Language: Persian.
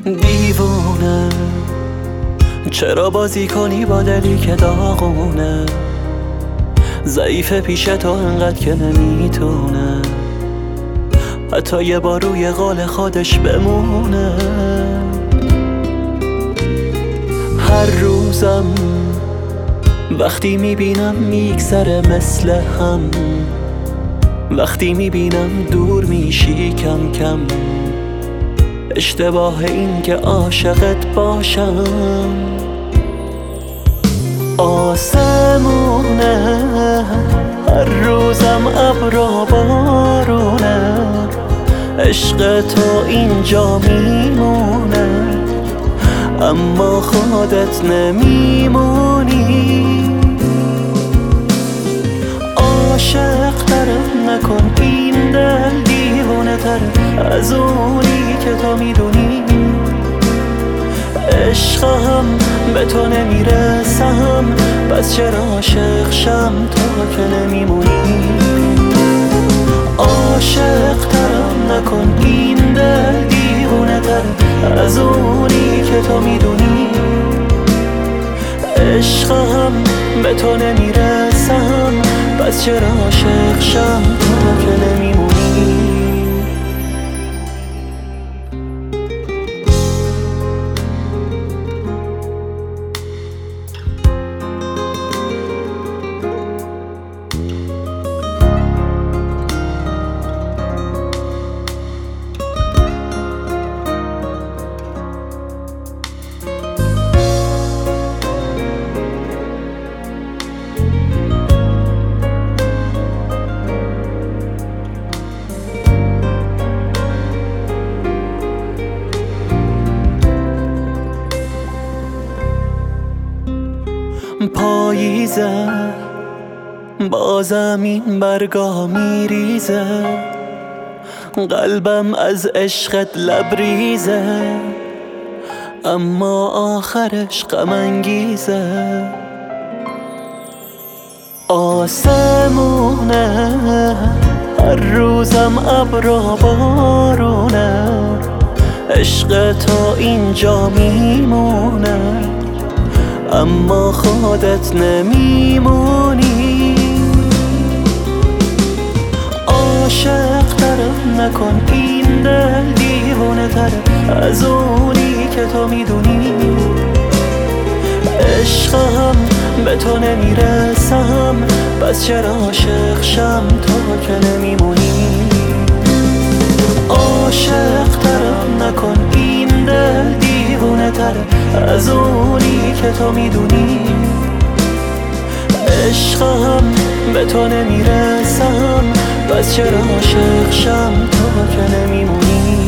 دیوونه چرا بازی کنی با دلی که داغونه؟ ضعیفه پیش تو انقدر که نمیتونه حتی یه بار روی قال خودش بمونه. هر روزم وقتی میبینم میگذره مثل هم، وقتی میبینم دور میشی کم کم، اشتباه این که عاشقت باشم. آسمونه هر روزم ابر و بارونه، عشق تو اینجا میمونه اما خودت نمیمونی. عاشق ترم نکن این دل دیوانه تر از اونی که تو میدونی. عشقم به تو نمیرسم پس چرا عاشق شم تو که نمیمونی. عاشق ترم نکن این دل دیوانه تر از اونی که تو میدونی. عشقم به تو نمیرسم پس چرا عاشق شم تو که نمیمونی. پاییزه بازم این برگا میریزه، قلبم از عشقت لبریزه اما آخرش غم انگیزه. آسمونه هر روزم ابر و بارونه، عشق تو اینجا میمونه اما خودت نمیمونی. عاشق ترم نکن این دل دیوانه تر از اونی که تو میدونی. عشقم به تو نمیرسم پس چرا عاشق شم تو که نمیمونی. عاشق ترم نکن این دل دیوانه تر از اونی که تو میدونی. عشقم به تو نمیرسم پس چرا عاشق شم تو که نمیمونی.